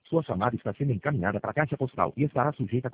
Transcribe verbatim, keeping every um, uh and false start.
Sua chamada está sendo encaminhada para a caixa postal e estará sujeita a